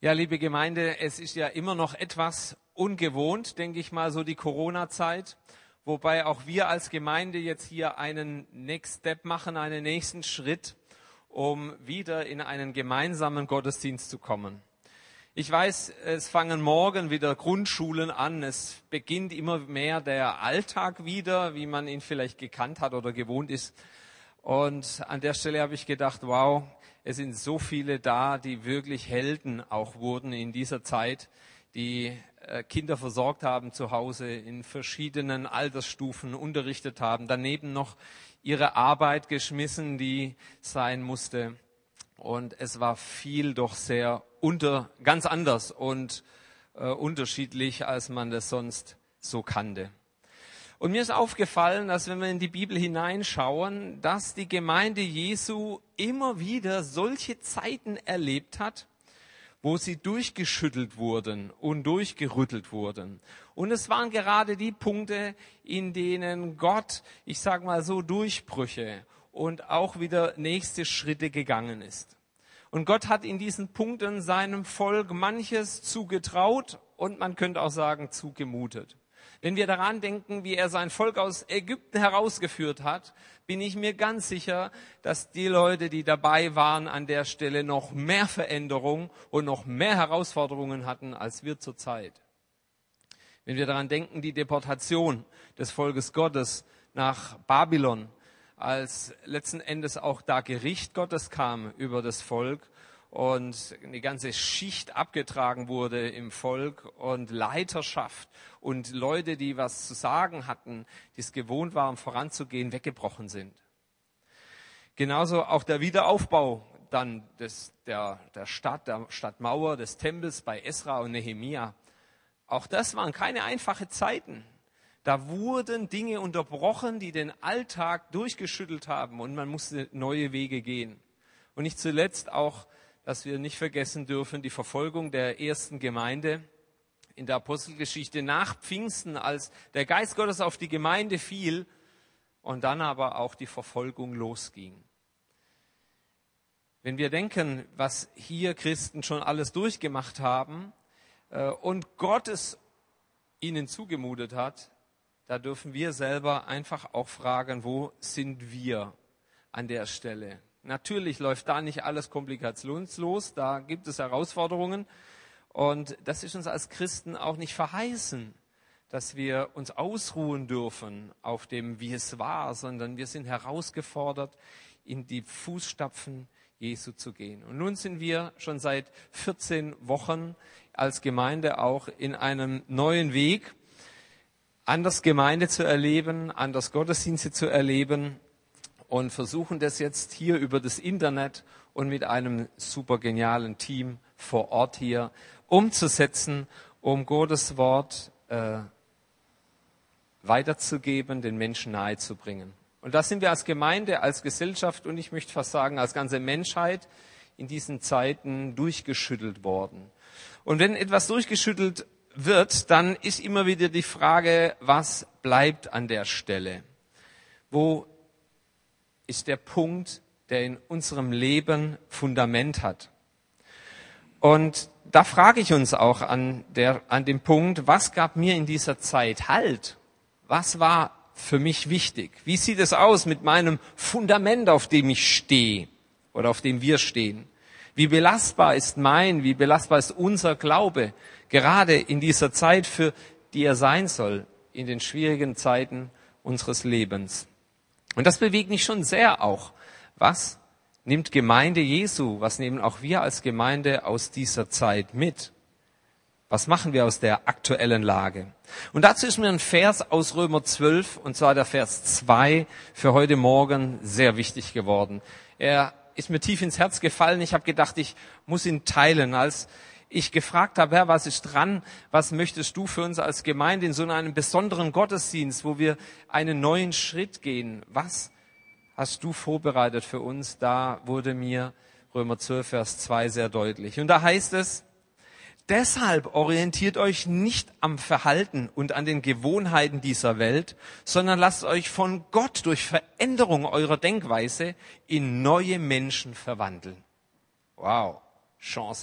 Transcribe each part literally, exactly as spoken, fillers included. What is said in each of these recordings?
Ja, liebe Gemeinde, es ist ja immer noch etwas ungewohnt, denke ich mal, so die Corona-Zeit, wobei auch wir als Gemeinde jetzt hier einen Next Step machen, einen nächsten Schritt, um wieder in einen gemeinsamen Gottesdienst zu kommen. Ich weiß, es fangen morgen wieder Grundschulen an, es beginnt immer mehr der Alltag wieder, wie man ihn vielleicht gekannt hat oder gewohnt ist. Und an der Stelle habe ich gedacht, wow, es sind so viele da, die wirklich Helden auch wurden in dieser Zeit, die äh, Kinder versorgt haben zu Hause, in verschiedenen Altersstufen unterrichtet haben, daneben noch ihre Arbeit geschmissen, die sein musste. Und es war viel doch sehr unter, ganz anders und äh, unterschiedlich, als man das sonst so kannte. Und mir ist aufgefallen, dass wenn wir in die Bibel hineinschauen, dass die Gemeinde Jesu immer wieder solche Zeiten erlebt hat, wo sie durchgeschüttelt wurden und durchgerüttelt wurden. Und es waren gerade die Punkte, in denen Gott, ich sage mal so, Durchbrüche und auch wieder nächste Schritte gegangen ist. Und Gott hat in diesen Punkten seinem Volk manches zugetraut und man könnte auch sagen zugemutet. Wenn wir daran denken, wie er sein Volk aus Ägypten herausgeführt hat, bin ich mir ganz sicher, dass die Leute, die dabei waren, an der Stelle noch mehr Veränderung und noch mehr Herausforderungen hatten, als wir zurzeit. Wenn wir daran denken, die Deportation des Volkes Gottes nach Babylon, als letzten Endes auch da Gericht Gottes kam über das Volk, und eine ganze Schicht abgetragen wurde im Volk und Leiterschaft und Leute, die was zu sagen hatten, die es gewohnt waren, voranzugehen, weggebrochen sind. Genauso auch der Wiederaufbau dann des, der, der Stadt, der Stadtmauer, des Tempels bei Esra und Nehemia. Auch das waren keine einfachen Zeiten. Da wurden Dinge unterbrochen, die den Alltag durchgeschüttelt haben und man musste neue Wege gehen. Und nicht zuletzt auch, dass wir nicht vergessen dürfen, die Verfolgung der ersten Gemeinde in der Apostelgeschichte nach Pfingsten, als der Geist Gottes auf die Gemeinde fiel und dann aber auch die Verfolgung losging. Wenn wir denken, was hier Christen schon alles durchgemacht haben äh, und Gott es ihnen zugemutet hat, da dürfen wir selber einfach auch fragen, wo sind wir an der Stelle? Natürlich läuft da nicht alles komplikationslos, da gibt es Herausforderungen und das ist uns als Christen auch nicht verheißen, dass wir uns ausruhen dürfen auf dem, wie es war, sondern wir sind herausgefordert, in die Fußstapfen Jesu zu gehen. Und nun sind wir schon seit vierzehn Wochen als Gemeinde auch in einem neuen Weg, anders Gemeinde zu erleben, anders Gottesdienste zu erleben, und versuchen das jetzt hier über das Internet und mit einem super genialen Team vor Ort hier umzusetzen, um Gottes Wort äh, weiterzugeben, den Menschen nahezubringen. Und da sind wir als Gemeinde, als Gesellschaft und ich möchte fast sagen, als ganze Menschheit in diesen Zeiten durchgeschüttelt worden. Und wenn etwas durchgeschüttelt wird, dann ist immer wieder die Frage, was bleibt an der Stelle? Wo ist der Punkt, der in unserem Leben Fundament hat. Und da frage ich uns auch an, der, an dem Punkt, was gab mir in dieser Zeit Halt? Was war für mich wichtig? Wie sieht es aus mit meinem Fundament, auf dem ich stehe oder auf dem wir stehen? Wie belastbar ist mein, wie belastbar ist unser Glaube, gerade in dieser Zeit, für die er sein soll, in den schwierigen Zeiten unseres Lebens? Und das bewegt mich schon sehr auch. Was nimmt Gemeinde Jesu, was nehmen auch wir als Gemeinde aus dieser Zeit mit? Was machen wir aus der aktuellen Lage? Und dazu ist mir ein Vers aus Römer zwölf, und zwar der Vers zwei, für heute Morgen sehr wichtig geworden. Er ist mir tief ins Herz gefallen. Ich habe gedacht, ich muss ihn teilen. Als ich gefragt habe, Herr, was ist dran? Was möchtest du für uns als Gemeinde in so einem besonderen Gottesdienst, wo wir einen neuen Schritt gehen? Was hast du vorbereitet für uns? Da wurde mir Römer zwölf, Vers zwei sehr deutlich. Und da heißt es, deshalb orientiert euch nicht am Verhalten und an den Gewohnheiten dieser Welt, sondern lasst euch von Gott durch Veränderung eurer Denkweise in neue Menschen verwandeln. Wow, Chance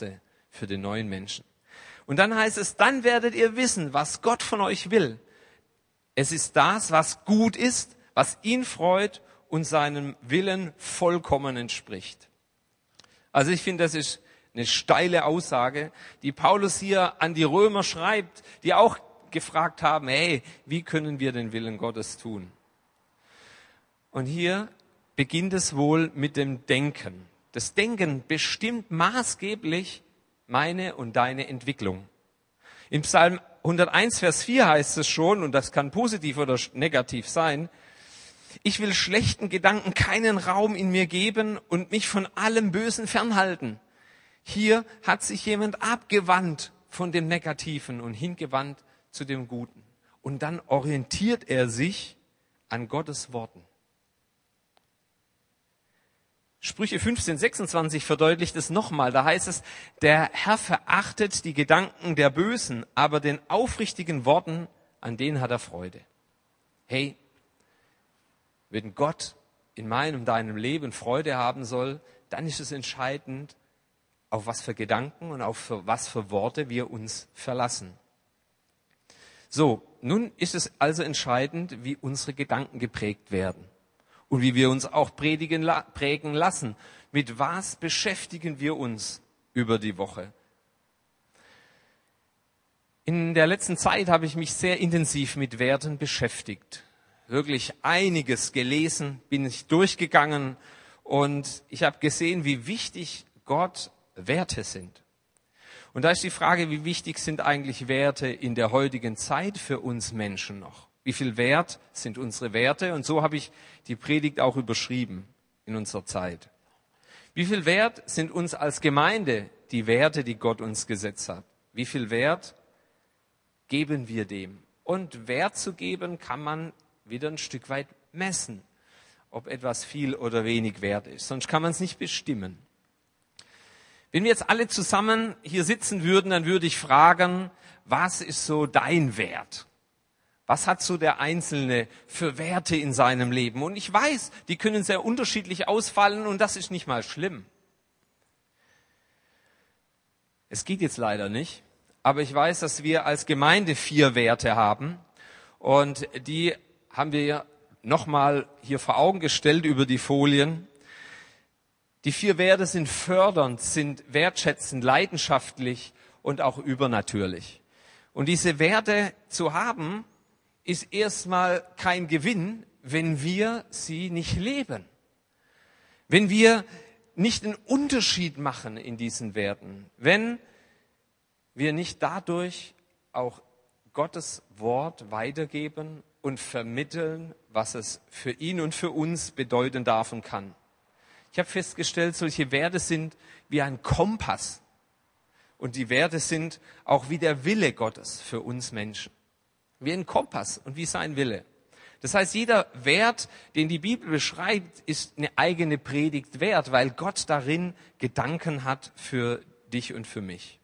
für den neuen Menschen. Und dann heißt es, dann werdet ihr wissen, was Gott von euch will. Es ist das, was gut ist, was ihn freut und seinem Willen vollkommen entspricht. Also ich finde, das ist eine steile Aussage, die Paulus hier an die Römer schreibt, die auch gefragt haben, hey, wie können wir den Willen Gottes tun? Und hier beginnt es wohl mit dem Denken. Das Denken bestimmt maßgeblich meine und deine Entwicklung. Im Psalm hunderteins, Vers vier heißt es schon, und das kann positiv oder negativ sein, ich will schlechten Gedanken keinen Raum in mir geben und mich von allem Bösen fernhalten. Hier hat sich jemand abgewandt von dem Negativen und hingewandt zu dem Guten. Und dann orientiert er sich an Gottes Worten. Sprüche fünfzehn, sechsundzwanzig verdeutlicht es nochmal. Da heißt es, der Herr verachtet die Gedanken der Bösen, aber den aufrichtigen Worten, an denen hat er Freude. Hey, wenn Gott in meinem, deinem Leben Freude haben soll, dann ist es entscheidend, auf was für Gedanken und auf für was für Worte wir uns verlassen. So, nun ist es also entscheidend, wie unsere Gedanken geprägt werden. Und wie wir uns auch predigen, prägen lassen. Mit was beschäftigen wir uns über die Woche? In der letzten Zeit habe ich mich sehr intensiv mit Werten beschäftigt. Wirklich einiges gelesen, bin ich durchgegangen und ich habe gesehen, wie wichtig Gott Werte sind. Und da ist die Frage, wie wichtig sind eigentlich Werte in der heutigen Zeit für uns Menschen noch? Wie viel Wert sind unsere Werte? Und so habe ich die Predigt auch überschrieben in unserer Zeit. Wie viel Wert sind uns als Gemeinde die Werte, die Gott uns gesetzt hat? Wie viel Wert geben wir dem? Und Wert zu geben, kann man wieder ein Stück weit messen, ob etwas viel oder wenig wert ist. Sonst kann man es nicht bestimmen. Wenn wir jetzt alle zusammen hier sitzen würden, dann würde ich fragen, was ist so dein Wert? Was hat so der Einzelne für Werte in seinem Leben? Und ich weiß, die können sehr unterschiedlich ausfallen und das ist nicht mal schlimm. Es geht jetzt leider nicht, aber ich weiß, dass wir als Gemeinde vier Werte haben und die haben wir nochmal hier vor Augen gestellt über die Folien. Die vier Werte sind fördernd, sind wertschätzend, leidenschaftlich und auch übernatürlich. Und diese Werte zu haben, ist erstmal kein Gewinn, wenn wir sie nicht leben. Wenn wir nicht einen Unterschied machen in diesen Werten. Wenn wir nicht dadurch auch Gottes Wort weitergeben und vermitteln, was es für ihn und für uns bedeuten darf und kann. Ich habe festgestellt, solche Werte sind wie ein Kompass. Und die Werte sind auch wie der Wille Gottes für uns Menschen. Wie ein Kompass und wie sein Wille. Das heißt, jeder Wert, den die Bibel beschreibt, ist eine eigene Predigt wert, weil Gott darin Gedanken hat für dich und für mich.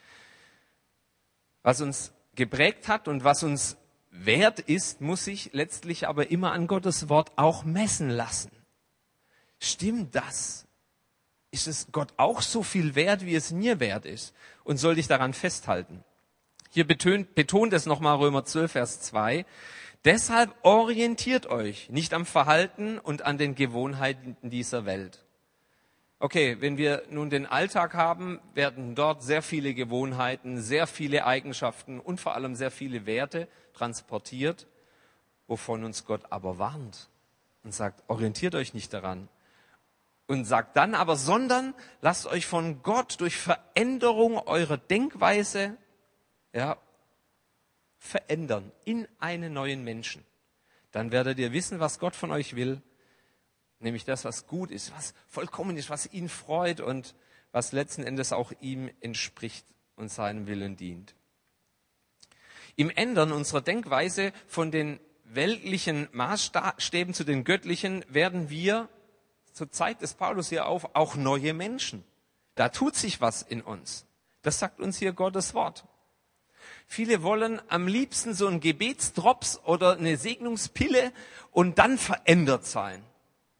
Was uns geprägt hat und was uns wert ist, muss sich letztlich aber immer an Gottes Wort auch messen lassen. Stimmt das? Ist es Gott auch so viel wert, wie es mir wert ist? Und soll ich daran festhalten? Hier betont, betont es nochmal Römer zwölf, Vers zwei. Deshalb orientiert euch nicht am Verhalten und an den Gewohnheiten dieser Welt. Okay, wenn wir nun den Alltag haben, werden dort sehr viele Gewohnheiten, sehr viele Eigenschaften und vor allem sehr viele Werte transportiert, wovon uns Gott aber warnt und sagt, orientiert euch nicht daran. Und sagt dann aber, sondern lasst euch von Gott durch Veränderung eurer Denkweise ja, verändern in einen neuen Menschen. Dann werdet ihr wissen, was Gott von euch will, nämlich das, was gut ist, was vollkommen ist, was ihn freut und was letzten Endes auch ihm entspricht und seinem Willen dient. Im Ändern unserer Denkweise von den weltlichen Maßstäben zu den göttlichen werden wir, so zeigt es Paulus hier auf, auch neue Menschen. Da tut sich was in uns. Das sagt uns hier Gottes Wort. Viele wollen am liebsten so einen Gebetsdrops oder eine Segnungspille und dann verändert sein.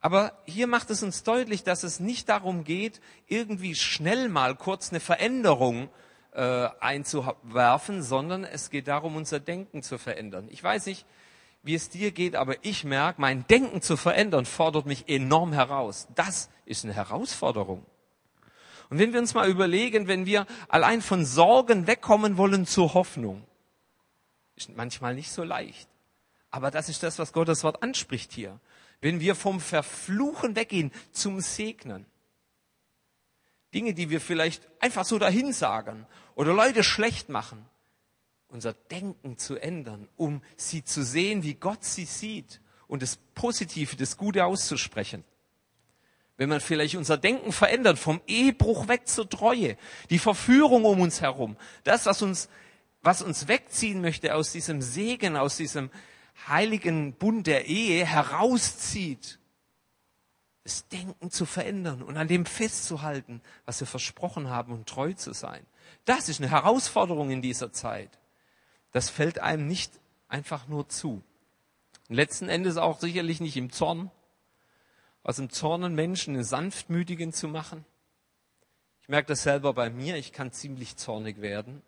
Aber hier macht es uns deutlich, dass es nicht darum geht, irgendwie schnell mal kurz eine Veränderung äh, einzuwerfen, sondern es geht darum, unser Denken zu verändern. Ich weiß nicht, wie es dir geht, aber ich merke, mein Denken zu verändern, fordert mich enorm heraus. Das ist eine Herausforderung. Und wenn wir uns mal überlegen, wenn wir allein von Sorgen wegkommen wollen zur Hoffnung, ist manchmal nicht so leicht. Aber das ist das, was Gottes Wort anspricht hier. Wenn wir vom Verfluchen weggehen zum Segnen. Dinge, die wir vielleicht einfach so dahin sagen oder Leute schlecht machen. Unser Denken zu ändern, um sie zu sehen, wie Gott sie sieht und das Positive, das Gute auszusprechen. Wenn man vielleicht unser Denken verändert, vom Ehebruch weg zur Treue, die Verführung um uns herum, das, was uns, was uns wegziehen möchte aus diesem Segen, aus diesem heiligen Bund der Ehe herauszieht, das Denken zu verändern und an dem festzuhalten, was wir versprochen haben und treu zu sein. Das ist eine Herausforderung in dieser Zeit. Das fällt einem nicht einfach nur zu. Und letzten Endes auch sicherlich nicht im Zorn, aus dem Zorn einen Menschen einen sanftmütigen zu machen. Ich merke das selber bei mir, ich kann ziemlich zornig werden.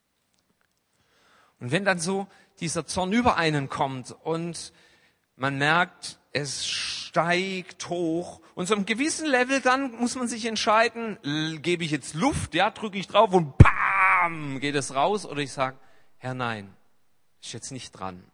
Und wenn dann so dieser Zorn über einen kommt und man merkt, es steigt hoch und so einem gewissen Level dann muss man sich entscheiden, gebe ich jetzt Luft, ja, drücke ich drauf und bam, geht es raus, oder ich sage, Herr, nein, ist jetzt nicht dran.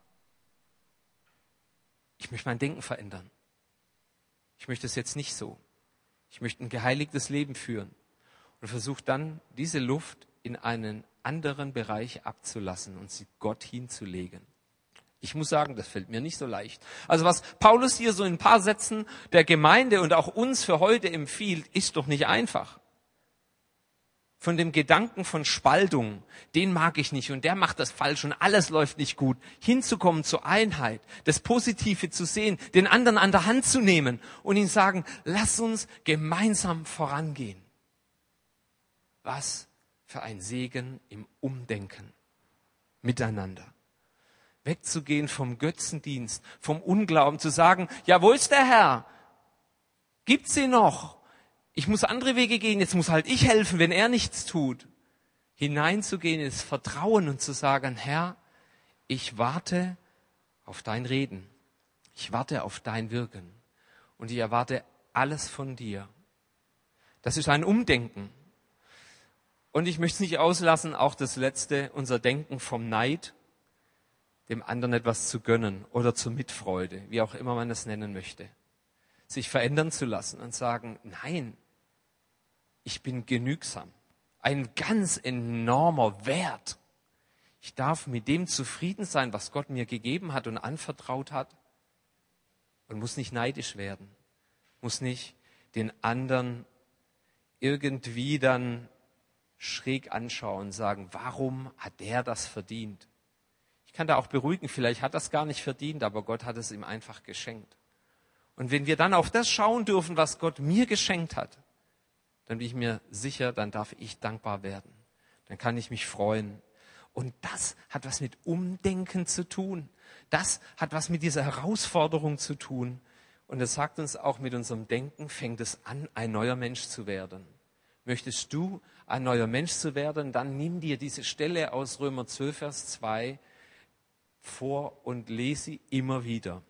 Ich möchte mein Denken verändern. Ich möchte es jetzt nicht so. Ich möchte ein geheiligtes Leben führen und versuche dann, diese Luft in einen anderen Bereich abzulassen und sie Gott hinzulegen. Ich muss sagen, das fällt mir nicht so leicht. Also was Paulus hier so in ein paar Sätzen der Gemeinde und auch uns für heute empfiehlt, ist doch nicht einfach. Von dem Gedanken von Spaltung, den mag ich nicht und der macht das falsch und alles läuft nicht gut, hinzukommen zur Einheit, das Positive zu sehen, den anderen an der Hand zu nehmen und ihm sagen, lass uns gemeinsam vorangehen. Was für ein Segen im Umdenken miteinander. Wegzugehen vom Götzendienst, vom Unglauben, zu sagen, ja, wo ist der Herr? Gibt's ihn noch? Ich muss andere Wege gehen, jetzt muss halt ich helfen, wenn er nichts tut. Hineinzugehen ins Vertrauen und zu sagen, Herr, ich warte auf dein Reden. Ich warte auf dein Wirken. Und ich erwarte alles von dir. Das ist ein Umdenken. Und ich möchte es nicht auslassen, auch das Letzte, unser Denken vom Neid, dem anderen etwas zu gönnen oder zur Mitfreude, wie auch immer man es nennen möchte. Sich verändern zu lassen und sagen, nein, ich bin genügsam. Ein ganz enormer Wert. Ich darf mit dem zufrieden sein, was Gott mir gegeben hat und anvertraut hat und muss nicht neidisch werden, muss nicht den anderen irgendwie dann schräg anschauen und sagen, warum hat der das verdient? Ich kann da auch beruhigen, vielleicht hat er es gar nicht verdient, aber Gott hat es ihm einfach geschenkt. Und wenn wir dann auf das schauen dürfen, was Gott mir geschenkt hat, dann bin ich mir sicher, dann darf ich dankbar werden. Dann kann ich mich freuen. Und das hat was mit Umdenken zu tun. Das hat was mit dieser Herausforderung zu tun. Und es sagt uns auch, mit unserem Denken fängt es an, ein neuer Mensch zu werden. Möchtest du ein neuer Mensch zu werden, dann nimm dir diese Stelle aus Römer zwölf, Vers zwei vor und lese sie immer wieder.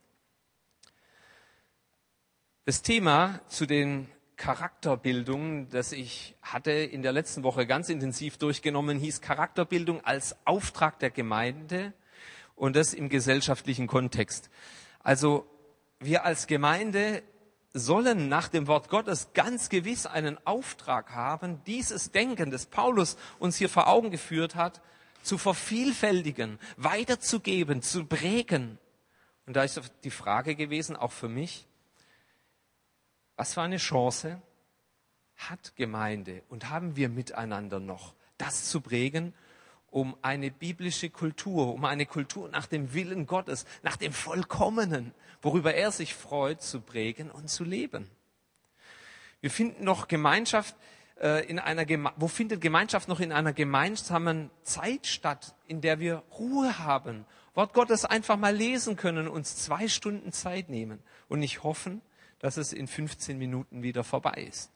Das Thema zu den Charakterbildungen, das ich hatte in der letzten Woche ganz intensiv durchgenommen, hieß Charakterbildung als Auftrag der Gemeinde und das im gesellschaftlichen Kontext. Also wir als Gemeinde sollen nach dem Wort Gottes ganz gewiss einen Auftrag haben, dieses Denken, das Paulus uns hier vor Augen geführt hat, zu vervielfältigen, weiterzugeben, zu prägen. Und da ist die Frage gewesen, auch für mich, was für eine Chance hat Gemeinde und haben wir miteinander noch, das zu prägen, um eine biblische Kultur, um eine Kultur nach dem Willen Gottes, nach dem Vollkommenen, worüber er sich freut, zu prägen und zu leben. Wir finden noch Gemeinschaft äh, in einer Geme- wo findet Gemeinschaft noch in einer gemeinsamen Zeit statt, in der wir Ruhe haben, Wort Gottes einfach mal lesen können, uns zwei Stunden Zeit nehmen und nicht hoffen, dass es in fünfzehn Minuten wieder vorbei ist?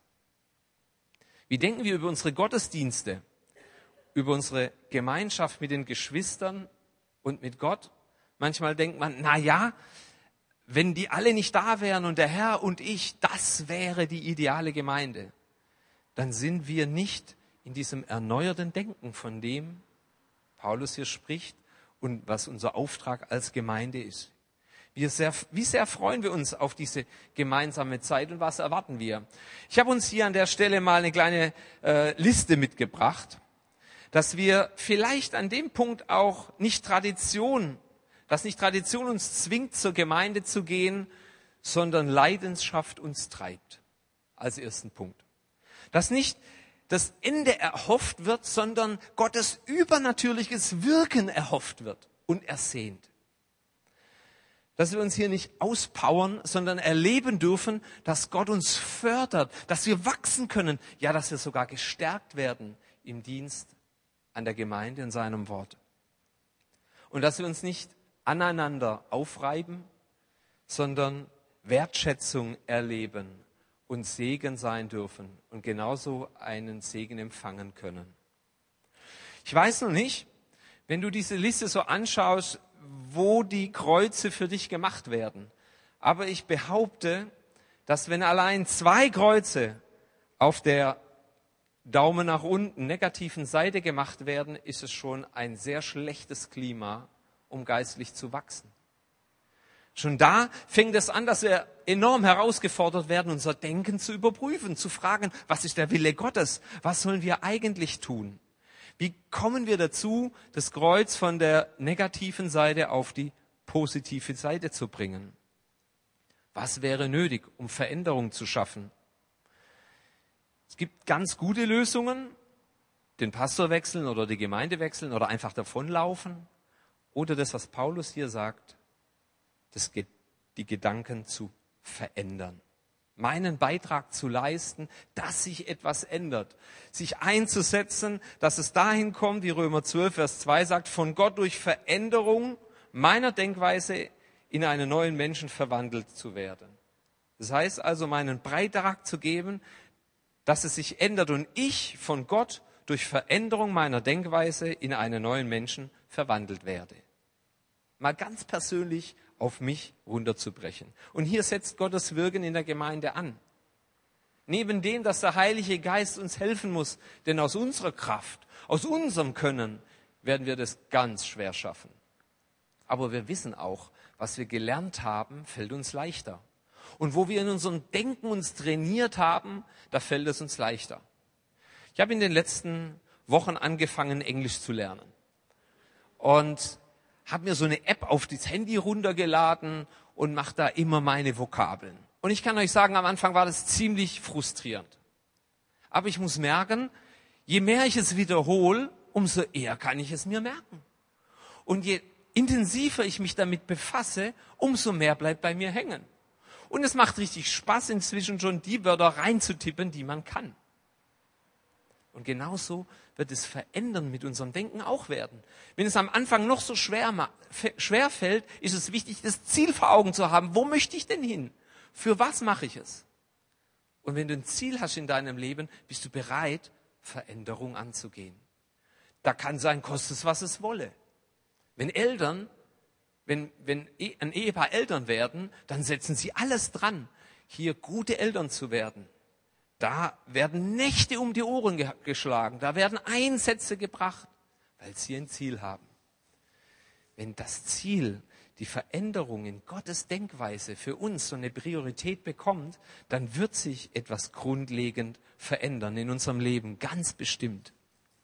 Wie denken wir über unsere Gottesdienste, über unsere Gemeinschaft mit den Geschwistern und mit Gott? Manchmal denkt man, na ja, wenn die alle nicht da wären und der Herr und ich, das wäre die ideale Gemeinde. Dann sind wir nicht in diesem erneuerten Denken, von dem Paulus hier spricht und was unser Auftrag als Gemeinde ist. Wie sehr, wie sehr freuen wir uns auf diese gemeinsame Zeit und was erwarten wir? Ich habe uns hier an der Stelle mal eine kleine äh, Liste mitgebracht, dass wir vielleicht an dem Punkt auch nicht Tradition, dass nicht Tradition uns zwingt, zur Gemeinde zu gehen, sondern Leidenschaft uns treibt. Als ersten Punkt. Dass nicht das Ende erhofft wird, sondern Gottes übernatürliches Wirken erhofft wird und ersehnt. Dass wir uns hier nicht auspowern, sondern erleben dürfen, dass Gott uns fördert, dass wir wachsen können, ja, dass wir sogar gestärkt werden im Dienst an der Gemeinde in seinem Wort. Und dass wir uns nicht aneinander aufreiben, sondern Wertschätzung erleben und Segen sein dürfen und genauso einen Segen empfangen können. Ich weiß noch nicht, wenn du diese Liste so anschaust, wo die Kreuze für dich gemacht werden. Aber ich behaupte, dass wenn allein zwei Kreuze auf der Daumen nach unten negativen Seite gemacht werden, ist es schon ein sehr schlechtes Klima, um geistlich zu wachsen. Schon da fängt es an, dass wir enorm herausgefordert werden, unser Denken zu überprüfen, zu fragen, was ist der Wille Gottes? Was sollen wir eigentlich tun? Wie kommen wir dazu, das Kreuz von der negativen Seite auf die positive Seite zu bringen? Was wäre nötig, um Veränderung zu schaffen? Es gibt ganz gute Lösungen, den Pastor wechseln oder die Gemeinde wechseln oder einfach davonlaufen. Oder das, was Paulus hier sagt, das, die Gedanken zu verändern. Meinen Beitrag zu leisten, dass sich etwas ändert. Sich einzusetzen, dass es dahin kommt, wie Römer zwölf, Vers zwei sagt, von Gott durch Veränderung meiner Denkweise in einen neuen Menschen verwandelt zu werden. Das heißt also, meinen Beitrag zu geben, dass es sich ändert und ich von Gott durch Veränderung meiner Denkweise in einen neuen Menschen verwandelt werde. Mal ganz persönlich auf mich runterzubrechen. Und hier setzt Gottes Wirken in der Gemeinde an. Neben dem, dass der Heilige Geist uns helfen muss, denn aus unserer Kraft, aus unserem Können werden wir das ganz schwer schaffen. Aber wir wissen auch, was wir gelernt haben, fällt uns leichter. Und wo wir in unserem Denken uns trainiert haben, da fällt es uns leichter. Ich habe in den letzten Wochen angefangen, Englisch zu lernen. Und habe mir so eine App auf das Handy runtergeladen und mache da immer meine Vokabeln. Und ich kann euch sagen, am Anfang war das ziemlich frustrierend. Aber ich muss merken, je mehr ich es wiederhole, umso eher kann ich es mir merken. Und je intensiver ich mich damit befasse, umso mehr bleibt bei mir hängen. Und es macht richtig Spaß, inzwischen schon die Wörter reinzutippen, die man kann. Und genauso wird es Verändern mit unserem Denken auch werden. Wenn es am Anfang noch so schwer, schwer fällt, ist es wichtig, das Ziel vor Augen zu haben. Wo möchte ich denn hin? Für was mache ich es? Und wenn du ein Ziel hast in deinem Leben, bist du bereit, Veränderung anzugehen. Da kann sein, kostet es, was es wolle. Wenn Eltern, wenn, wenn ein Ehepaar Eltern werden, dann setzen sie alles dran, hier gute Eltern zu werden. Da werden Nächte um die Ohren ge- geschlagen, da werden Einsätze gebracht, weil sie ein Ziel haben. Wenn das Ziel, die Veränderung in Gottes Denkweise für uns so eine Priorität bekommt, dann wird sich etwas grundlegend verändern in unserem Leben, ganz bestimmt.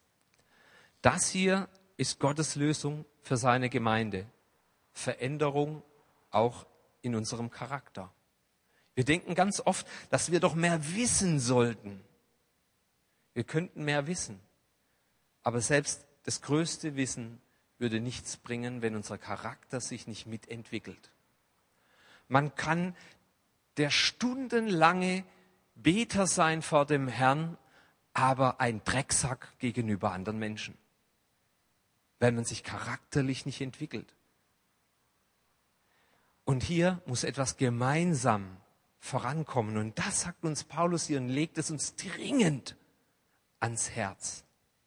Das hier ist Gottes Lösung für seine Gemeinde. Veränderung auch in unserem Charakter. Wir denken ganz oft, dass wir doch mehr wissen sollten. Wir könnten mehr wissen. Aber selbst das größte Wissen würde nichts bringen, wenn unser Charakter sich nicht mitentwickelt. Man kann der stundenlange Beter sein vor dem Herrn, aber ein Drecksack gegenüber anderen Menschen, weil man sich charakterlich nicht entwickelt. Und hier muss etwas gemeinsam vorankommen. Und das sagt uns Paulus hier und legt es uns dringend ans Herz.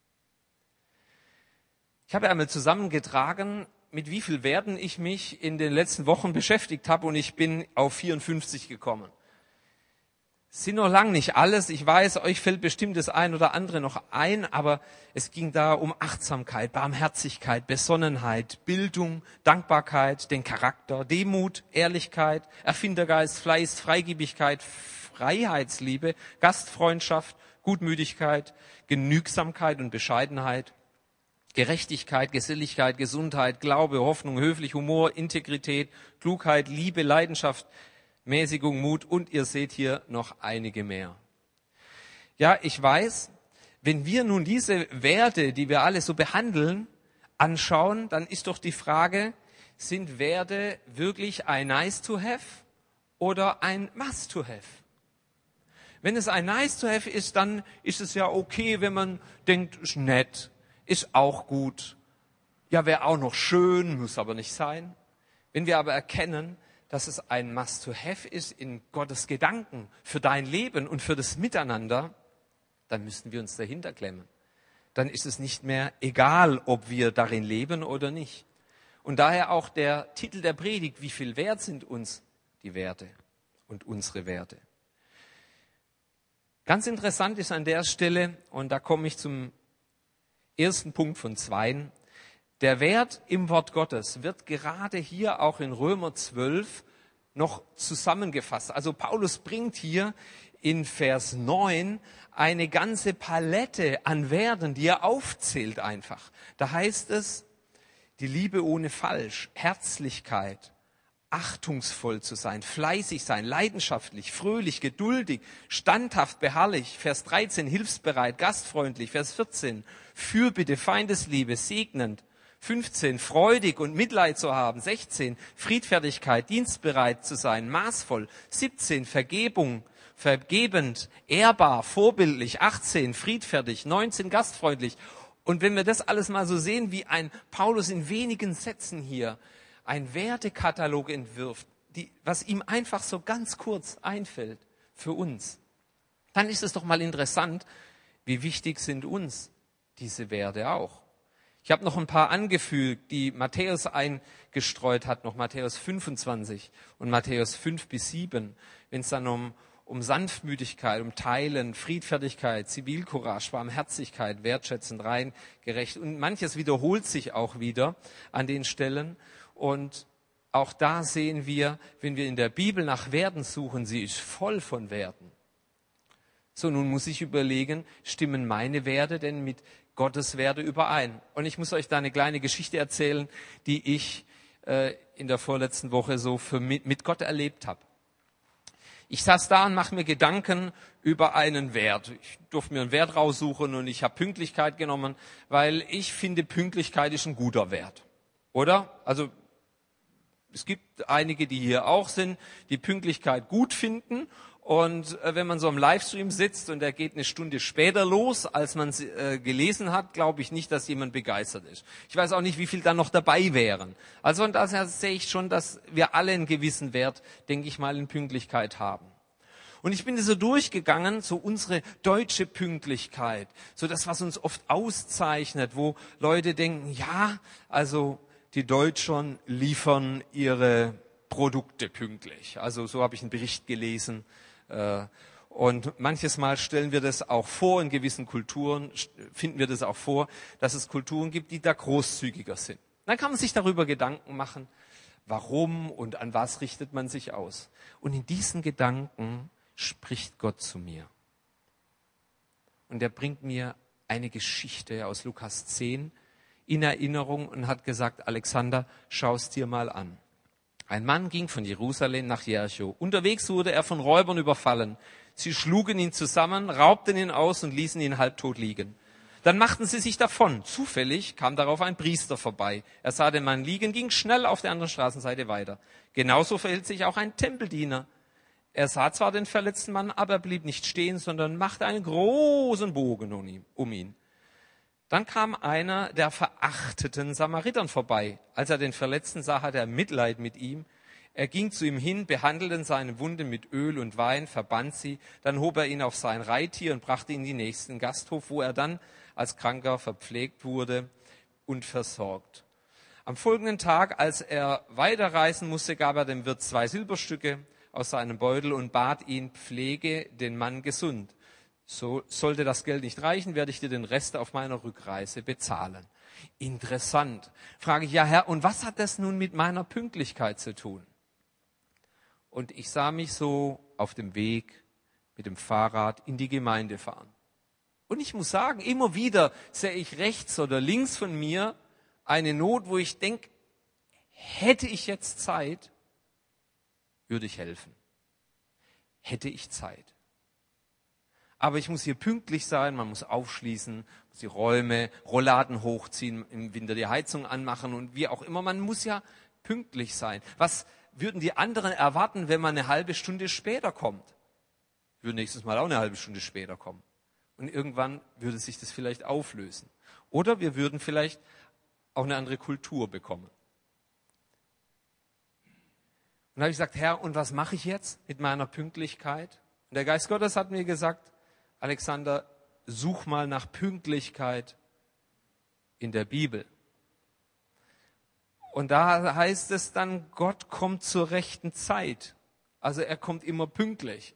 Ich habe einmal zusammengetragen, mit wie viel Werten ich mich in den letzten Wochen beschäftigt habe, und ich bin auf vierundfünfzig gekommen. Sind noch lang nicht alles. Ich weiß, euch fällt bestimmt das ein oder andere noch ein, aber es ging da um Achtsamkeit, Barmherzigkeit, Besonnenheit, Bildung, Dankbarkeit, den Charakter, Demut, Ehrlichkeit, Erfindergeist, Fleiß, Freigebigkeit, Freiheitsliebe, Gastfreundschaft, Gutmütigkeit, Genügsamkeit und Bescheidenheit, Gerechtigkeit, Geselligkeit, Gesundheit, Glaube, Hoffnung, höflich, Humor, Integrität, Klugheit, Liebe, Leidenschaft, Mäßigung, Mut, und ihr seht hier noch einige mehr. Ja, ich weiß, wenn wir nun diese Werte, die wir alle so behandeln, anschauen, dann ist doch die Frage, sind Werte wirklich ein nice to have oder ein must to have? Wenn es ein nice to have ist, dann ist es ja okay, wenn man denkt, ist nett, ist auch gut. Ja, wäre auch noch schön, muss aber nicht sein. Wenn wir aber erkennen, dass es ein Must-to-have ist in Gottes Gedanken für dein Leben und für das Miteinander, dann müssen wir uns dahinter klemmen. Dann ist es nicht mehr egal, ob wir darin leben oder nicht. Und daher auch der Titel der Predigt: Wie viel wert sind uns die Werte und unsere Werte? Ganz interessant ist an der Stelle, und da komme ich zum ersten Punkt von zweien, der Wert im Wort Gottes wird gerade hier auch in Römer zwölf noch zusammengefasst. Also Paulus bringt hier in Vers neun eine ganze Palette an Werten, die er aufzählt einfach. Da heißt es, die Liebe ohne Falsch, Herzlichkeit, achtungsvoll zu sein, fleißig sein, leidenschaftlich, fröhlich, geduldig, standhaft, beharrlich. Vers dreizehn, hilfsbereit, gastfreundlich. Vers vierzehn, Fürbitte, Feindesliebe, segnend. fünfzehn, freudig und Mitleid zu haben. sechzehn, Friedfertigkeit, dienstbereit zu sein, maßvoll. siebzehn, Vergebung, vergebend, ehrbar, vorbildlich. achtzehn, friedfertig. neunzehn, gastfreundlich. Und wenn wir das alles mal so sehen, wie ein Paulus in wenigen Sätzen hier ein Wertekatalog entwirft, die, was ihm einfach so ganz kurz einfällt für uns, dann ist es doch mal interessant, wie wichtig sind uns diese Werte auch. Ich habe noch ein paar angefügt, die Matthäus eingestreut hat, noch Matthäus fünfundzwanzig und Matthäus fünf bis sieben, wenn es dann um, um Sanftmütigkeit, um Teilen, Friedfertigkeit, Zivilcourage, Barmherzigkeit, wertschätzend, rein, gerecht, und manches wiederholt sich auch wieder an den Stellen. Und auch da sehen wir, wenn wir in der Bibel nach Werten suchen, sie ist voll von Werten. So, nun muss ich überlegen, stimmen meine Werte denn mit Gottes Werte überein? Und ich muss euch da eine kleine Geschichte erzählen, die ich äh, in der vorletzten Woche so für mit, mit Gott erlebt habe. Ich saß da und mache mir Gedanken über einen Wert. Ich durfte mir einen Wert raussuchen und ich habe Pünktlichkeit genommen, weil ich finde, Pünktlichkeit ist ein guter Wert. Oder? Also es gibt einige, die hier auch sind, die Pünktlichkeit gut finden. Und äh, wenn man so im Livestream sitzt und der geht eine Stunde später los, als man es äh, gelesen hat, glaube ich nicht, dass jemand begeistert ist. Ich weiß auch nicht, wie viel da noch dabei wären. Also und daher sehe ich schon, dass wir alle einen gewissen Wert, denke ich mal, in Pünktlichkeit haben. Und ich bin so durchgegangen, so unsere deutsche Pünktlichkeit, so das, was uns oft auszeichnet, wo Leute denken, ja, also die Deutschen liefern ihre Produkte pünktlich. Also so habe ich einen Bericht gelesen. Und manches Mal stellen wir das auch vor, in gewissen Kulturen finden wir das auch vor, dass es Kulturen gibt, die da großzügiger sind. Dann kann man sich darüber Gedanken machen, warum und an was richtet man sich aus. Und in diesen Gedanken spricht Gott zu mir. Und er bringt mir eine Geschichte aus Lukas zehn in Erinnerung und hat gesagt, Alexander, schau es dir mal an. Ein Mann ging von Jerusalem nach Jericho. Unterwegs wurde er von Räubern überfallen. Sie schlugen ihn zusammen, raubten ihn aus und ließen ihn halbtot liegen. Dann machten sie sich davon. Zufällig kam darauf ein Priester vorbei. Er sah den Mann liegen, ging schnell auf der anderen Straßenseite weiter. Genauso verhielt sich auch ein Tempeldiener. Er sah zwar den verletzten Mann, aber er blieb nicht stehen, sondern machte einen großen Bogen um ihn. Um ihn. Dann kam einer der verachteten Samaritern vorbei. Als er den Verletzten sah, hatte er Mitleid mit ihm. Er ging zu ihm hin, behandelte seine Wunde mit Öl und Wein, verband sie, dann hob er ihn auf sein Reittier und brachte ihn in den nächsten Gasthof, wo er dann als Kranker verpflegt wurde und versorgt. Am folgenden Tag, als er weiterreisen musste, gab er dem Wirt zwei Silberstücke aus seinem Beutel und bat ihn, pflege den Mann gesund. So sollte das Geld nicht reichen, werde ich dir den Rest auf meiner Rückreise bezahlen. Interessant. Frage ich, ja Herr, und was hat das nun mit meiner Pünktlichkeit zu tun? Und ich sah mich so auf dem Weg mit dem Fahrrad in die Gemeinde fahren. Und ich muss sagen, immer wieder sehe ich rechts oder links von mir eine Not, wo ich denke, hätte ich jetzt Zeit, würde ich helfen. Hätte ich Zeit. Aber ich muss hier pünktlich sein, man muss aufschließen, muss die Räume, Rollladen hochziehen, im Winter die Heizung anmachen und wie auch immer. Man muss ja pünktlich sein. Was würden die anderen erwarten, wenn man eine halbe Stunde später kommt? Ich würde nächstes Mal auch eine halbe Stunde später kommen. Und irgendwann würde sich das vielleicht auflösen. Oder wir würden vielleicht auch eine andere Kultur bekommen. Und da habe ich gesagt, Herr, und was mache ich jetzt mit meiner Pünktlichkeit? Und der Geist Gottes hat mir gesagt, Alexander, such mal nach Pünktlichkeit in der Bibel. Und da heißt es dann, Gott kommt zur rechten Zeit. Also er kommt immer pünktlich.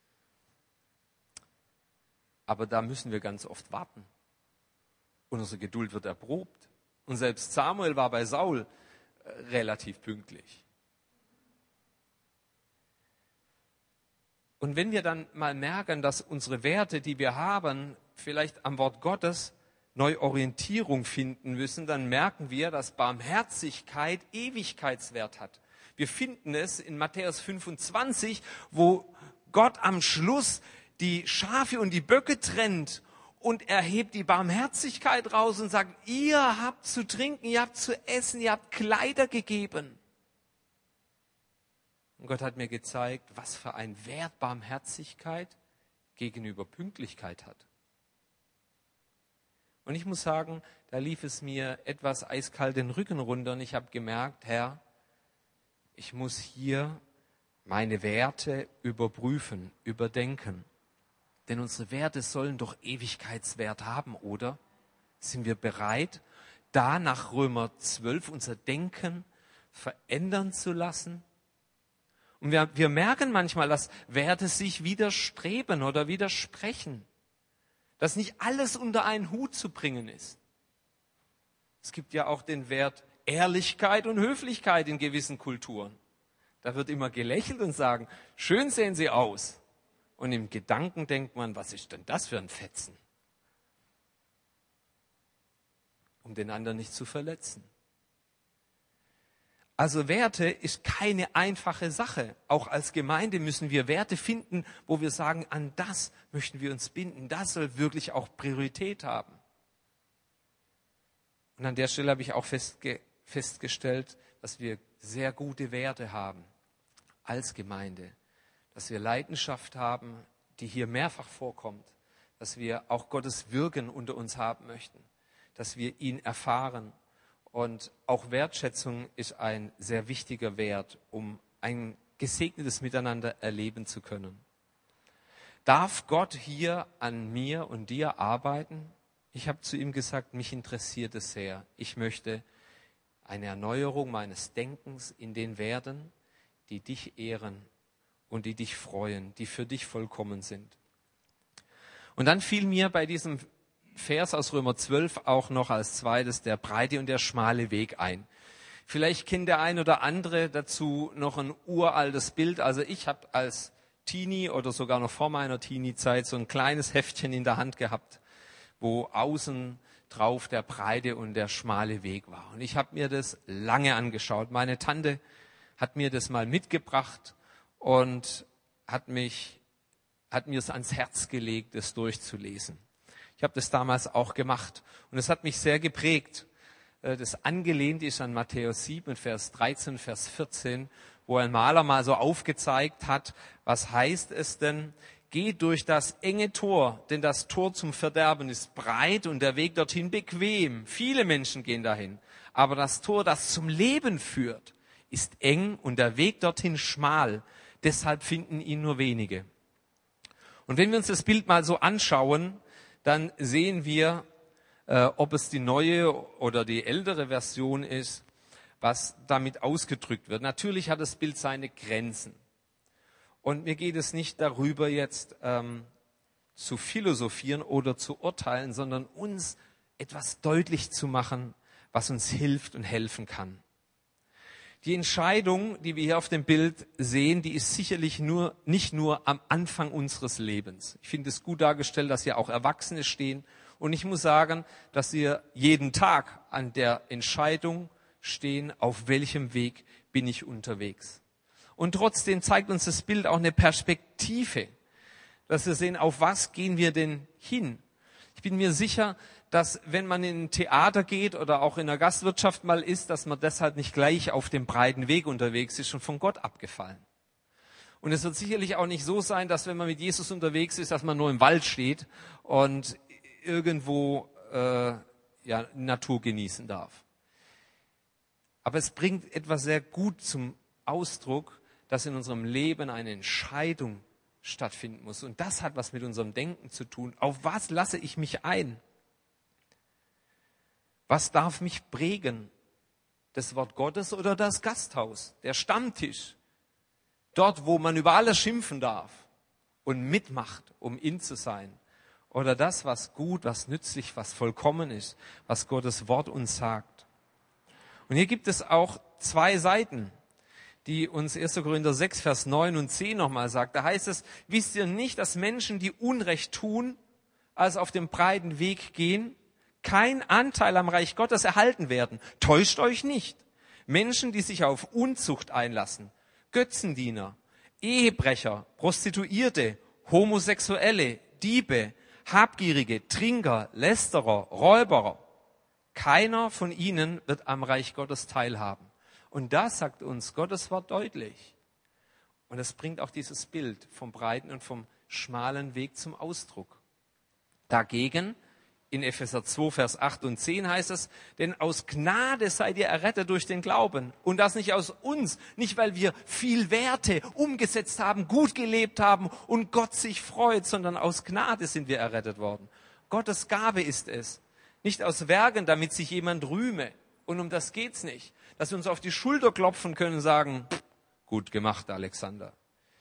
Aber da müssen wir ganz oft warten. Und unsere Geduld wird erprobt. Und selbst Samuel war bei Saul äh, relativ pünktlich. Und wenn wir dann mal merken, dass unsere Werte, die wir haben, vielleicht am Wort Gottes neu Orientierung finden müssen, dann merken wir, dass Barmherzigkeit Ewigkeitswert hat. Wir finden es in Matthäus fünfundzwanzig, wo Gott am Schluss die Schafe und die Böcke trennt und er hebt die Barmherzigkeit raus und sagt, ihr habt zu trinken, ihr habt zu essen, ihr habt Kleider gegeben. Und Gott hat mir gezeigt, was für ein Wert Barmherzigkeit gegenüber Pünktlichkeit hat. Und ich muss sagen, da lief es mir etwas eiskalt den Rücken runter und ich habe gemerkt, Herr, ich muss hier meine Werte überprüfen, überdenken. Denn unsere Werte sollen doch Ewigkeitswert haben, oder? Sind wir bereit, da nach Römer zwölf unser Denken verändern zu lassen? Und wir, wir merken manchmal, dass Werte sich widerstreben oder widersprechen. Dass nicht alles unter einen Hut zu bringen ist. Es gibt ja auch den Wert Ehrlichkeit und Höflichkeit in gewissen Kulturen. Da wird immer gelächelt und sagen, schön sehen Sie aus. Und im Gedanken denkt man, was ist denn das für ein Fetzen? Um den anderen nicht zu verletzen. Also Werte ist keine einfache Sache. Auch als Gemeinde müssen wir Werte finden, wo wir sagen, an das möchten wir uns binden. Das soll wirklich auch Priorität haben. Und an der Stelle habe ich auch festge- festgestellt, dass wir sehr gute Werte haben als Gemeinde. Dass wir Leidenschaft haben, die hier mehrfach vorkommt. Dass wir auch Gottes Wirken unter uns haben möchten. Dass wir ihn erfahren. Und auch Wertschätzung ist ein sehr wichtiger Wert, um ein gesegnetes Miteinander erleben zu können. Darf Gott hier an mir und dir arbeiten? Ich habe zu ihm gesagt, mich interessiert es sehr. Ich möchte eine Erneuerung meines Denkens in den Werten, die dich ehren und die dich freuen, die für dich vollkommen sind. Und dann fiel mir bei diesem Vers aus Römer zwölf auch noch als zweites der breite und der schmale Weg ein. Vielleicht kennt der ein oder andere dazu noch ein uraltes Bild. Also ich habe als Teenie oder sogar noch vor meiner Teenie-Zeit so ein kleines Heftchen in der Hand gehabt, wo außen drauf der breite und der schmale Weg war. Und ich habe mir das lange angeschaut. Meine Tante hat mir das mal mitgebracht und hat mich, hat mir es ans Herz gelegt, das durchzulesen. Ich habe das damals auch gemacht und es hat mich sehr geprägt. Das angelehnt ist an Matthäus sieben, Vers dreizehn, Vers vierzehn, wo ein Maler mal so aufgezeigt hat, was heißt es denn, geh durch das enge Tor, denn das Tor zum Verderben ist breit und der Weg dorthin bequem. Viele Menschen gehen dahin, aber das Tor, das zum Leben führt, ist eng und der Weg dorthin schmal. Deshalb finden ihn nur wenige. Und wenn wir uns das Bild mal so anschauen, dann sehen wir, äh, ob es die neue oder die ältere Version ist, was damit ausgedrückt wird. Natürlich hat das Bild seine Grenzen. Und mir geht es nicht darüber, jetzt ähm, zu philosophieren oder zu urteilen, sondern uns etwas deutlich zu machen, was uns hilft und helfen kann. Die Entscheidung, die wir hier auf dem Bild sehen, die ist sicherlich nur, nicht nur am Anfang unseres Lebens. Ich finde es gut dargestellt, dass hier auch Erwachsene stehen. Und ich muss sagen, dass wir jeden Tag an der Entscheidung stehen, auf welchem Weg bin ich unterwegs. Und trotzdem zeigt uns das Bild auch eine Perspektive, dass wir sehen, auf was gehen wir denn hin? Ich bin mir sicher, dass wenn man in ein Theater geht oder auch in der Gastwirtschaft mal ist, dass man deshalb nicht gleich auf dem breiten Weg unterwegs ist und von Gott abgefallen. Und es wird sicherlich auch nicht so sein, dass wenn man mit Jesus unterwegs ist, dass man nur im Wald steht und irgendwo äh, ja, Natur genießen darf. Aber es bringt etwas sehr gut zum Ausdruck, dass in unserem Leben eine Entscheidung stattfinden muss. Und das hat was mit unserem Denken zu tun. Auf was lasse ich mich ein? Was darf mich prägen? Das Wort Gottes oder das Gasthaus, der Stammtisch? Dort, wo man über alles schimpfen darf und mitmacht, um in zu sein. Oder das, was gut, was nützlich, was vollkommen ist, was Gottes Wort uns sagt. Und hier gibt es auch zwei Seiten, die uns erster Korinther sechs, Vers neun und zehn nochmal sagt. Da heißt es, wisst ihr nicht, dass Menschen, die Unrecht tun, als auf dem breiten Weg gehen, kein Anteil am Reich Gottes erhalten werden? Täuscht euch nicht. Menschen, die sich auf Unzucht einlassen, Götzendiener, Ehebrecher, Prostituierte, Homosexuelle, Diebe, Habgierige, Trinker, Lästerer, Räuberer, keiner von ihnen wird am Reich Gottes teilhaben. Und das sagt uns Gottes Wort deutlich. Und es bringt auch dieses Bild vom breiten und vom schmalen Weg zum Ausdruck. Dagegen, in Epheser zwei, Vers acht und zehn heißt es, denn aus Gnade seid ihr errettet durch den Glauben. Und das nicht aus uns, nicht weil wir viel Werte umgesetzt haben, gut gelebt haben und Gott sich freut, sondern aus Gnade sind wir errettet worden. Gottes Gabe ist es. Nicht aus Werken, damit sich jemand rühme. Und um das geht's nicht. Dass wir uns auf die Schulter klopfen können und sagen, gut gemacht, Alexander.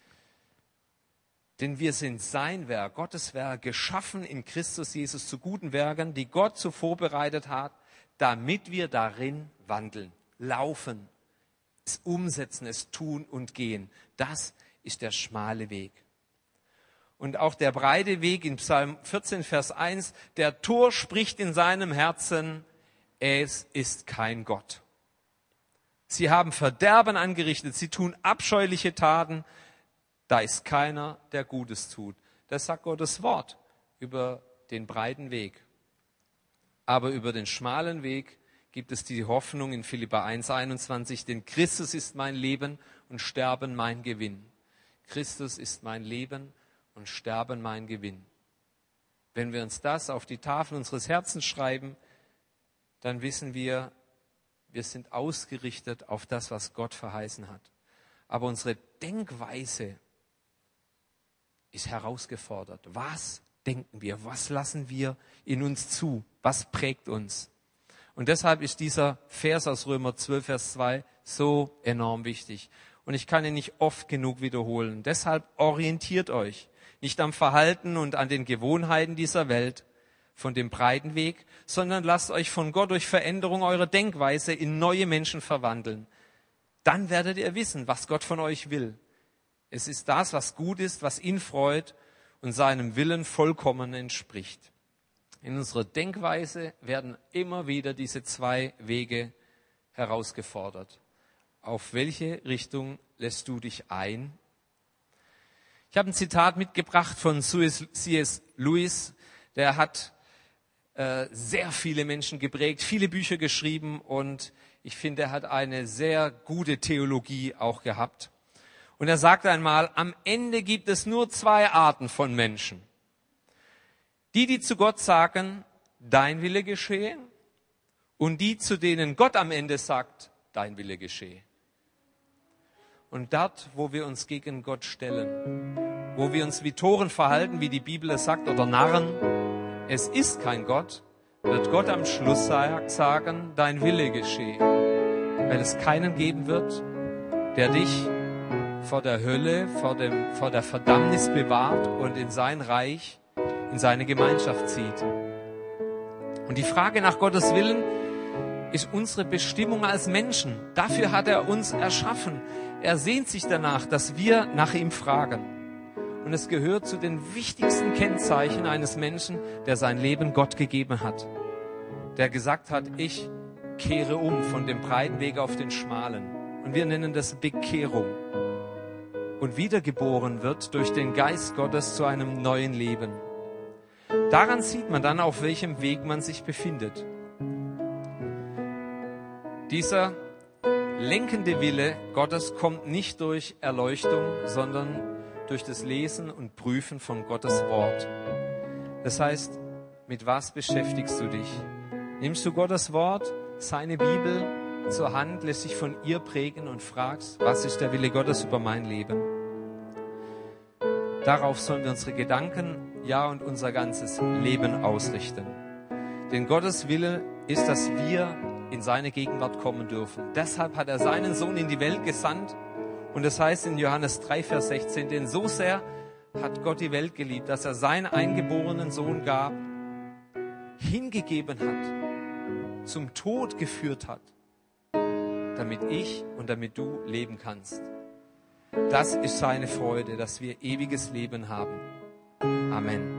Denn wir sind sein Werk, Gottes Werk, geschaffen in Christus Jesus zu guten Werken, die Gott so vorbereitet hat, damit wir darin wandeln, laufen, es umsetzen, es tun und gehen. Das ist der schmale Weg. Und auch der breite Weg in Psalm vierzehn, Vers eins, der Tor spricht in seinem Herzen, es ist kein Gott. Sie haben Verderben angerichtet, sie tun abscheuliche Taten, da ist keiner, der Gutes tut. Das sagt Gottes Wort über den breiten Weg. Aber über den schmalen Weg gibt es die Hoffnung in Philipper eins, einundzwanzig, denn Christus ist mein Leben und Sterben mein Gewinn. Christus ist mein Leben und Sterben mein Gewinn. Wenn wir uns das auf die Tafel unseres Herzens schreiben, dann wissen wir, wir sind ausgerichtet auf das, was Gott verheißen hat. Aber unsere Denkweise ist herausgefordert. Was denken wir? Was lassen wir in uns zu? Was prägt uns? Und deshalb ist dieser Vers aus Römer zwölf, Vers zwei so enorm wichtig. Und ich kann ihn nicht oft genug wiederholen. Deshalb orientiert euch nicht am Verhalten und an den Gewohnheiten dieser Welt, von dem breiten Weg, sondern lasst euch von Gott durch Veränderung eurer Denkweise in neue Menschen verwandeln. Dann werdet ihr wissen, was Gott von euch will. Es ist das, was gut ist, was ihn freut und seinem Willen vollkommen entspricht. In unserer Denkweise werden immer wieder diese zwei Wege herausgefordert. Auf welche Richtung lässt du dich ein? Ich habe ein Zitat mitgebracht von C S Lewis. Der hat äh, sehr viele Menschen geprägt, viele Bücher geschrieben und ich finde, er hat eine sehr gute Theologie auch gehabt. Und er sagte einmal, am Ende gibt es nur zwei Arten von Menschen. Die, die zu Gott sagen, dein Wille geschehe, und die, zu denen Gott am Ende sagt, dein Wille geschehe. Und dort, wo wir uns gegen Gott stellen, wo wir uns wie Toren verhalten, wie die Bibel es sagt, oder Narren, es ist kein Gott, wird Gott am Schluss sagen, dein Wille geschehe. Weil es keinen geben wird, der dich vor der Hölle, vor, dem, vor der Verdammnis bewahrt und in sein Reich, in seine Gemeinschaft zieht. Und die Frage nach Gottes Willen ist unsere Bestimmung als Menschen. Dafür hat er uns erschaffen. Er sehnt sich danach, dass wir nach ihm fragen. Und es gehört zu den wichtigsten Kennzeichen eines Menschen, der sein Leben Gott gegeben hat. Der gesagt hat, ich kehre um von dem breiten Weg auf den schmalen. Und wir nennen das Bekehrung. Und wiedergeboren wird durch den Geist Gottes zu einem neuen Leben. Daran sieht man dann, auf welchem Weg man sich befindet. Dieser lenkende Wille Gottes kommt nicht durch Erleuchtung, sondern durch das Lesen und Prüfen von Gottes Wort. Das heißt, mit was beschäftigst du dich? Nimmst du Gottes Wort, seine Bibel zur Hand, lässt dich von ihr prägen und fragst, was ist der Wille Gottes über mein Leben? Darauf sollen wir unsere Gedanken, ja und unser ganzes Leben ausrichten. Denn Gottes Wille ist, dass wir in seine Gegenwart kommen dürfen. Deshalb hat er seinen Sohn in die Welt gesandt. Und das heißt in Johannes drei, Vers sechzehn, denn so sehr hat Gott die Welt geliebt, dass er seinen eingeborenen Sohn gab, hingegeben hat, zum Tod geführt hat, damit ich und damit du leben kannst. Das ist seine Freude, dass wir ewiges Leben haben. Amen.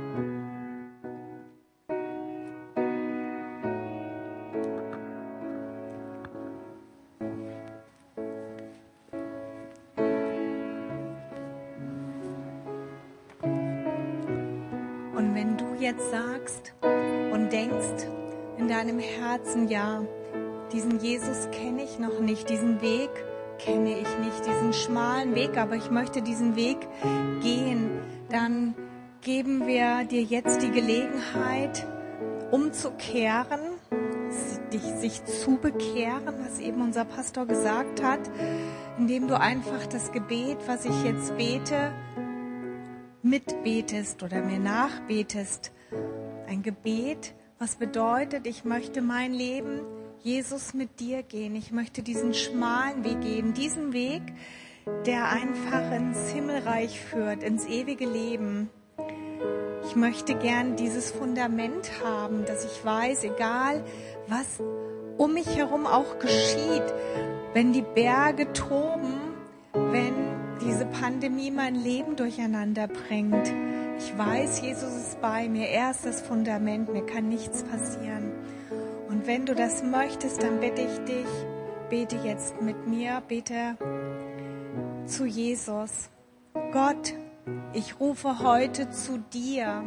Und wenn du jetzt sagst und denkst in deinem Herzen, ja, diesen Jesus kenne ich noch nicht, diesen Weg kenne ich nicht, diesen schmalen Weg, aber ich möchte diesen Weg gehen, dann geben wir dir jetzt die Gelegenheit, umzukehren, dich, sich zu bekehren, was eben unser Pastor gesagt hat, indem du einfach das Gebet, was ich jetzt bete, mitbetest oder mir nachbetest. Ein Gebet, was bedeutet, ich möchte mein Leben Jesus mit dir gehen. Ich möchte diesen schmalen Weg gehen, diesen Weg, der einfach ins Himmelreich führt, ins ewige Leben. Ich möchte gern dieses Fundament haben, dass ich weiß, egal was um mich herum auch geschieht, wenn die Berge toben, wenn diese Pandemie mein Leben durcheinander bringt. Ich weiß, Jesus ist bei mir, er ist das Fundament, mir kann nichts passieren. Und wenn du das möchtest, dann bitte ich dich, bete jetzt mit mir, bete zu Jesus. Gott, ich rufe heute zu dir.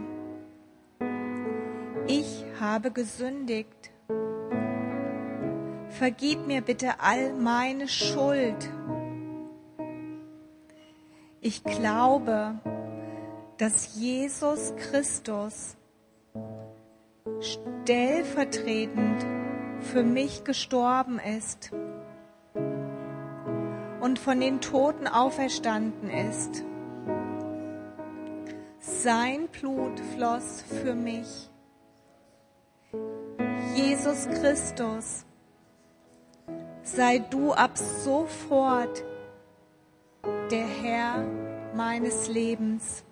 Ich habe gesündigt. Vergib mir bitte all meine Schuld. Ich glaube, dass Jesus Christus stellvertretend für mich gestorben ist und von den Toten auferstanden ist. Sein Blut floss für mich. Jesus Christus, sei du ab sofort der Herr meines Lebens.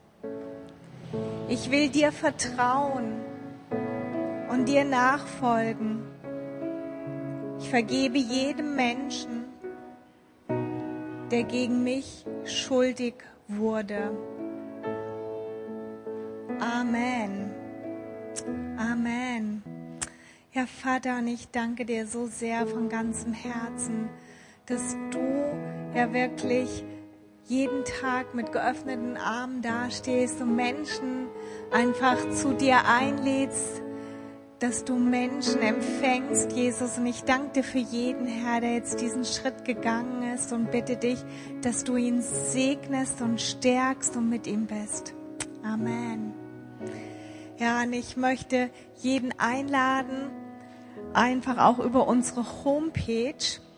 Ich will dir vertrauen und dir nachfolgen. Ich vergebe jedem Menschen, der gegen mich schuldig wurde. Amen. Amen. Ja, Vater, und ich danke dir so sehr von ganzem Herzen, dass du ja wirklich jeden Tag mit geöffneten Armen dastehst und Menschen einfach zu dir einlädst, dass du Menschen empfängst, Jesus. Und ich danke dir für jeden, Herr, der jetzt diesen Schritt gegangen ist und bitte dich, dass du ihn segnest und stärkst und mit ihm bist. Amen. Ja, und ich möchte jeden einladen, einfach auch über unsere Homepage